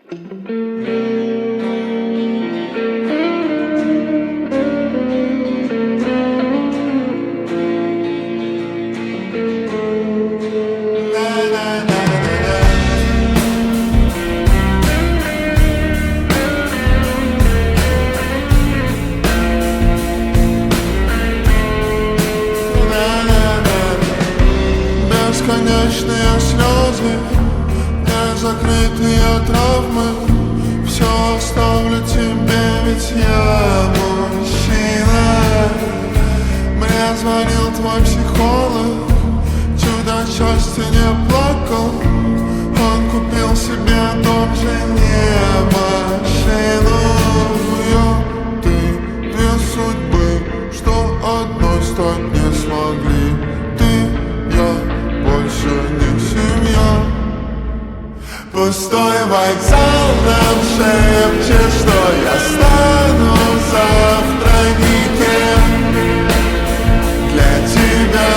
Бесконечные слезы, незакрытые травмы. Все оставлю тебе, ведь я мужчина. Мне звонил твой психолог, чудо счастья не плакал. Он купил себе дом, жене, машину. Я, ты, две судьбы, что одной стать не смогли. Больше не семья. Пустой вокзал нам шепчет, что я стану завтра никем для тебя.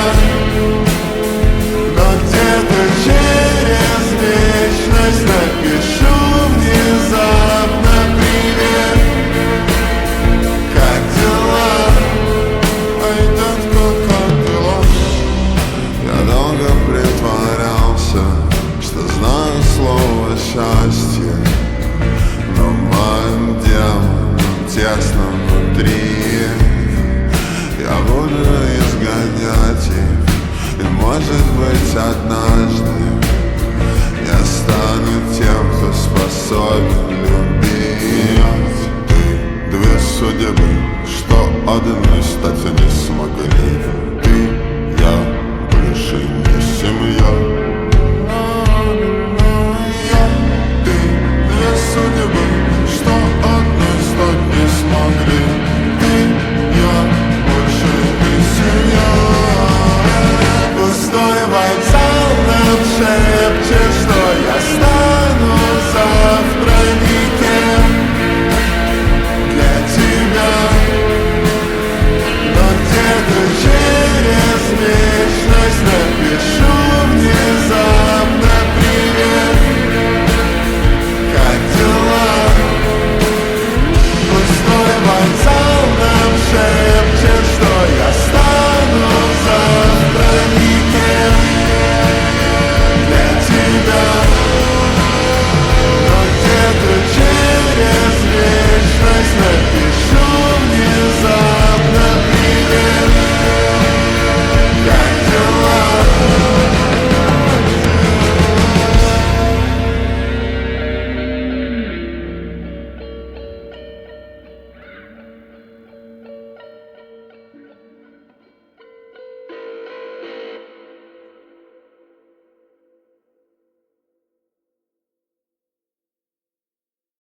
Но где-то через вечность напишу внезапно привет. Как дела? Ай, детка, как дела? Я долго притворялся, что знаю слово счастье, но моим демоном тесно внутри. Я буду изгонять их, и может быть однажды я стану тем, кто способен любить. Ты, две судьбы, что одной стать